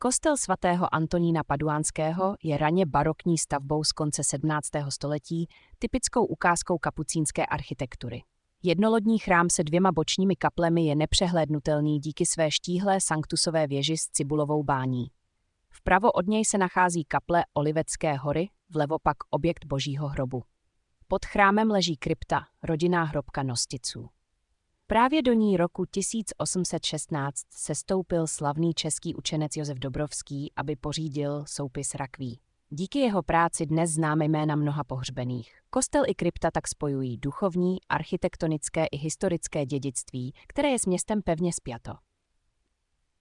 Kostel svatého Antonína Paduánského je raně barokní stavbou z konce 17. století, typickou ukázkou kapucínské architektury. Jednolodní chrám se 2 bočními kaplemi je nepřehlédnutelný díky své štíhlé sanktusové věži s cibulovou bání. Vpravo od něj se nachází kaple Olivecké hory, vlevo pak objekt Božího hrobu. Pod chrámem leží krypta, rodinná hrobka Nosticů. Právě do ní roku 1816 sestoupil slavný český učenec Josef Dobrovský, aby pořídil soupis rakví. Díky jeho práci dnes známe jména mnoha pohřbených. Kostel i krypta tak spojují duchovní, architektonické i historické dědictví, které je s městem pevně spjato.